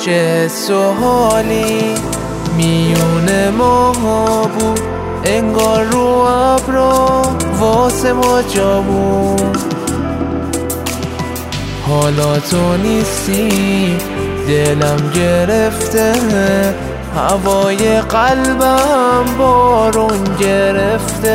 چه حس و حالی میون ما بود، انگار رو ابرا واسه ما جا بود. حالا تو نیستی دلم گرفته، هوای قلبم بارون گرفته.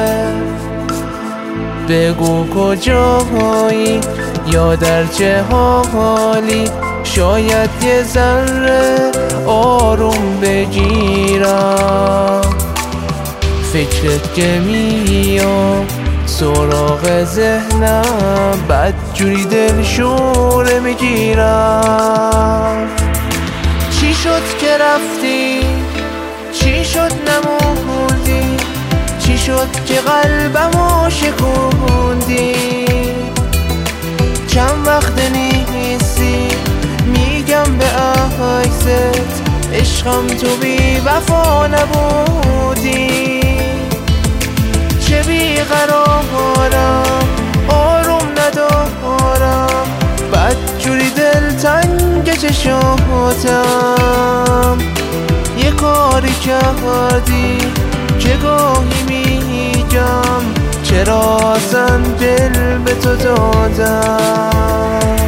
بگو کجایی یا در چه حالی، شاید یه ذره آروم بگیرم. فکرت که میام سراغ ذهنم، بدجوری دلشوره میگیرم. چی شد که رفتی؟ چی شد نموندی؟ چی شد که قلبمو شکوندی؟ چند وقت نیستی میگم به عکست، عشقم تو بی وفا نبودی. چه بیقرارم آروم ندارم، بدجوری دلتنگ چشاتم. یه کاری کردی که گاهی میگم، چرا اصلا دل به تو دادم.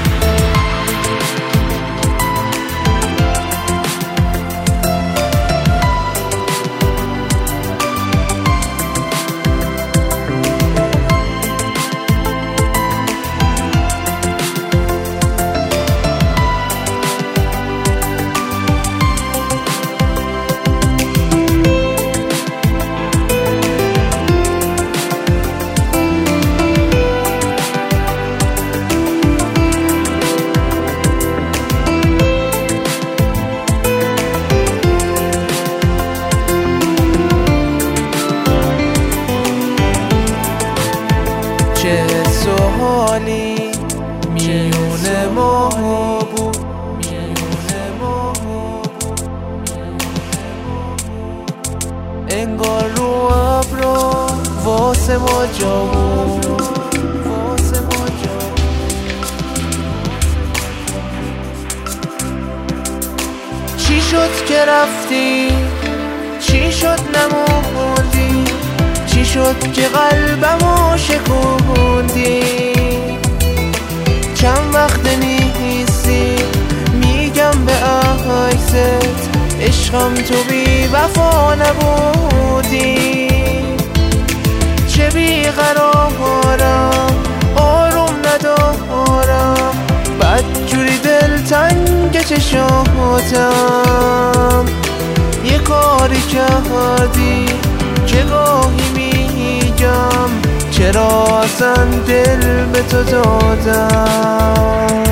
چه حس و حالی میون ما بود، انگار رو ابرا واسه ما جا بود. چی شد که رفتی؟ چی شد نموندی؟ چی شد که قلبمو شکوندی؟ چند وقت نیستی میگم به عکست، عشقم تو بی وفا نبودی. چه بیقرارم آروم ندارم، بدجوری دلتنگ چشاتم. یه کاری کردی که گاهی میگم، چرا اصلا دل به تو دادم.